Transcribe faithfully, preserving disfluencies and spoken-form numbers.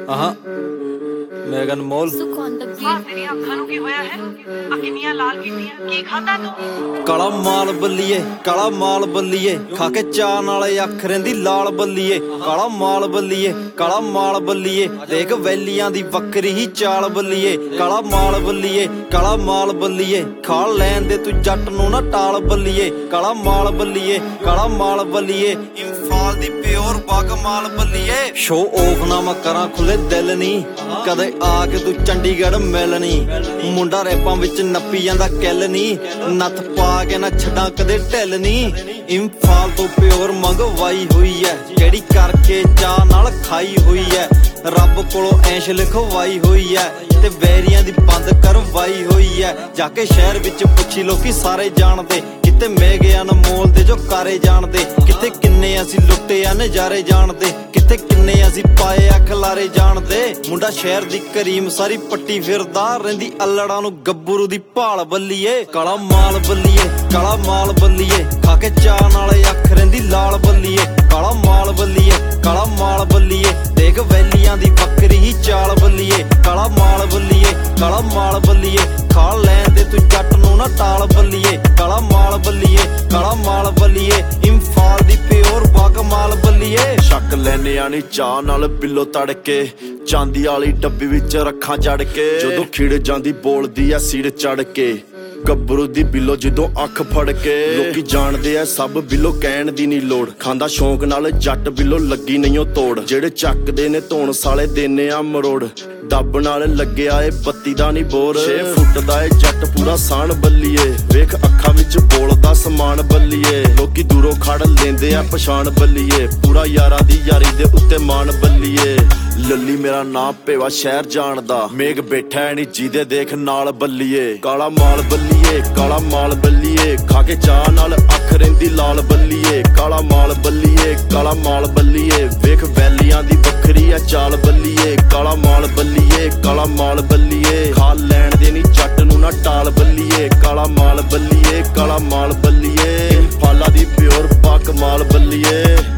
ਆਹਾਂ Megan mall ਤੇਰੀਆਂ ਅੱਖਾਂ ਨੂੰ ਕੀ ਹੋਇਆ ਹੈ? ਆ ਕਿੰਨੀਆਂ ਲਾਲ ਕੀਤੀਆਂ, ਕੀ ਖਾਦਾ ਤੂੰ? ਕਾਲਾ ਮਾਲ ਬੱਲੀਏ, ਕਾਲਾ ਮਾਲ ਬੱਲੀਏ, ਖਾ ਕੇ ਚਾਹ ਨਾਲੇ ਅੱਖ ਰਹਿੰਦੀ ਲਾਲ ਬੱਲੀਏ। ਕਾਲਾ ਮਾਲ ਬੱਲੀਏ, ਕਾਲਾ ਮਾਲ ਬੱਲੀਏ, ਦੇਖ ਵੈਲੀਆਂ ਦੀ ਵੱਖਰੀ ਹੀ ਚਾਲ ਬੱਲੀਏ। ਕਾਲਾ ਮਾਲ ਬੱਲੀਏ, ਕਾਲਾ ਮਾਲ ਬੱਲੀਏ, ਖਾ ਲੈਣ ਦੇ ਤੂੰ ਜੱਟ ਨੂੰ ਨਾ ਟਾਲ ਬੱਲੀਏ। ਕਾਲਾ ਮਾਲ ਬੱਲੀਏ, ਕਾਲਾ ਮਾਲ ਬੱਲੀਏ, ਇੰਫਾਲ ਦੀ ਪਿਓਰ ਬਾਗ ਮਾਲ ਬੱਲੀਏ। ਸ਼ੋ ਆਫ ਨਾ ਮੈਂ ਕਰਾਂ ਖੁੱਲੇ ਦਿਲ ਨੀ, ਕਦੇ ਆ ਕੇ ਤੂੰ ਚੰਡੀਗੜ੍ਹ ਮਿਲਣੀ। ਮੁੰਡਾ ਰੈਪਾਂ ਵਿੱਚ ਨੱਪੀ ਜਾਂਦਾ ਕਿੱਲ ਨੀ, ਨੱਥ ਪਾ ਕੇ ਨਾ ਛੱਡਾਂ ਕਦੇ ਢਿੱਲ ਨੀ। ਇੰਫਾਲ ਤੋਂ ਪਿਓਰ ਮੰਗਵਾਈ ਹੋਈ ਐ, ਜਿਹੜੀ ਕਰਕੇ ਚਾਹ ਨਾਲ ਖਾਈ ਹੋਈ ਐ। ਰੱਬ ਕੋਲੋਂ ਐਸ਼ ਲਿਖਵਾਈ ਹੋਈ ਐ, ਤੇ ਵੈਰੀਆਂ ਦੀ ਬੰਦ ਕਰਵਾਈ ਹੋਈ ਐ। ਜਾ ਕੇ ਸ਼ਹਿਰ ਵਿੱਚ ਪੁੱਛੀ ਲੋਕੀ ਸਾਰੇ ਜਾਣਦੇ, ਕਿਤੇ ਮੈਗੇ ਅਨਮੋਲ ਦੇ ਜੋ ਕਾਰੇ ਜਾਣਦੇ। ਕਿਤੇ ਕਿੰਨੇ ਅਸੀਂ ਲੁੱਟੇ ਆ ਨਜ਼ਾਰੇ ਜਾਣਦੇ, ਕਿਤੇ ਕਿੰਨੇ ਅਸੀਂ ਪਾਏ ਆ ਖਲਾਰੇ ਜਾਣਦੇ। ਮੁੰਡਾ ਸ਼ਹਿਰ ਦੀ ਕਰੀਮ ਸਾਰੀ ਪੱਟੀ ਫਿਰਦਾ, ਰਹਿੰਦੀ ਅਲੜਾਂ ਨੂੰ ਗੱਭਰੂ ਦੀ ਭਾਲ ਬੱਲੀਏ। ਕਾਲਾ ਮਾਲ ਬੱਲੀਏ, ਕਾਲਾ ਮਾਲ ਬੱਲੀਏ, ਖਾ ਕੇ ਚਾਹ ਨਾਲੇ ਅੱਖ ਰਹਿੰਦੀ ਲਾਲ ਬੱਲੀਏ। ਕਾਲਾ ਮਾਲ ਬੱਲੀਏ, ਕਾਲਾ ਮਾਲ ਬੱਲੀਏ, ਦੇਖ ਵੈਲੀਆਂ ਦੀ ਵੱਖਰੀ ਹੀ ਚਾਲ ਬੱਲੀਏ। ਕਾਲਾ ਮਾਲ ਬੱਲੀਏ, ਕਾਲਾ ਮਾਲ ਬੱਲੀਏ, ਖਾ ਲੈਣ ਦੇ ਤੂੰ ਜੱਟ ਨੂੰ ਨਾ ਟਾਲ ਬੱਲੀਏ। ਕਾਲਾ ਮਾਲ ਬੱਲੀਏ, ਕਾਲਾ ਮਾਲ ਬੱਲੀਏ, ਇੰਫਾਲ ਦੀ ਪਿਓਰ ਬਾਗ ਮਾਲ ਬੱਲੀਏ। ਸ਼ੱਕ ਲੈਨੇ ਆਣੀ ਚਾਹ ਨਾਲ ਬਿੱਲੋ ਤੜਕੇ, ਚਾਂਦੀ ਵਾਲੀ ਡੱਬੀ ਵਿੱਚ ਰੱਖਾਂ ਜੜ ਕੇ। ਜਦੋਂ ਖਿੜ ਜਾਂਦੀ ਬੋਲਦੀ ਐ ਸਿਰ ਚੜ ਕੇ, ਗੱਭਰੂ ਦੀ ਬਿੱਲੋ ਜਦੋਂ ਅੱਖ ਫੜ ਕੇ। ਲੋਕੀ ਜਾਣਦੇ ਐ ਸਭ ਬਿੱਲੋ ਕਹਿਣ ਦੀ ਨੀ ਲੋੜ, ਖਾਂਦਾ ਸ਼ੌਂਕ ਨਾਲ ਜੱਟ ਬਿੱਲੋ ਲੱਗੀ ਨਹੀਂ ਉਹ ਤੋੜ। ਜਿਹੜੇ ਚੱਕਦੇ ਨੇ ਧੋਣ ਸਾਲੇ ਦੇਨੇ ਆ ਮਰੋੜ, ਡੱਬ ਨਾਲ ਲੱਗਿਆ ਏ ਬੱਤੀ ਦਾ ਨੀ ਬੋਰ। ਛੇ ਫੁੱਟ ਦਾ ਏ ਜੱਟ ਪੂਰਾ ਸਾਣ ਬੱਲੀਏ, ਵੇਖ ਅੱਖਾਂ ਵਿੱਚ ਬੋਲਦਾ ਸਮਾਨ ਬੱਲੀਏ। ਲੋਕੀ ਦੂਰੋਂ ਖੜ ਲੈਂਦੇ ਆ ਪਛਾਣ ਬੱਲੀਏ, ਪੂਰਾ ਯਾਰਾਂ ਦੀ ਯਾਰੀ ਦੇ ਉੱਤੇ ਮਾਣ ਬੱਲੀਏ। ਲੱਲੀ ਮੇਰਾ ਨਾਂ ਭੇਵਾ ਸ਼ਹਿਰ ਜਾਣਦਾ, ਮੇਘ ਬੈਠਾ ਐ ਨੀ ਜਿਹਦੇ ਦੇਖ ਨਾਲ ਬੱਲੀਏ। ਕਾਲਾ ਮਾਲ ਬੱਲੀਏ, ਕਾਲਾ ਮਾਲ ਬੱਲੀਏ, ਖਾ ਕੇ ਚਾਹ ਨਾਲ ਅੱਖ ਰਹਿੰਦੀ ਲਾਲ ਬੱਲੀਏ। ਕਾਲਾ ਮਾਲ ਬੱਲੀਏ, ਕਾਲਾ ਮਾਲ ਬੱਲੀਏ, ਵੇਖ ਵੈਲੀਆਂ ਦੀ ਵੱਖਰੀ ਆ ਚਾਲ ਬੱਲੀਏ। ਕਾਲਾ ਮਾਲ ਬੱਲੀਏ, ਕਾਲਾ ਮਾਲ ਬੱਲੀਏ, ਖਾ ਲੈਣ ਦੇ ਨੀ ਜੱਟ ਨੂੰ ਨਾ ਟਾਲ ਬੱਲੀਏ। ਕਾਲਾ ਮਾਲ ਬੱਲੀਏ, ਕਾਲਾ ਮਾਲ ਬੱਲੀਏ, ਫਾਲਾ ਦੀ ਪਿਓਰ ਪੱਕ ਮਾਲ ਬੱਲੀਏ।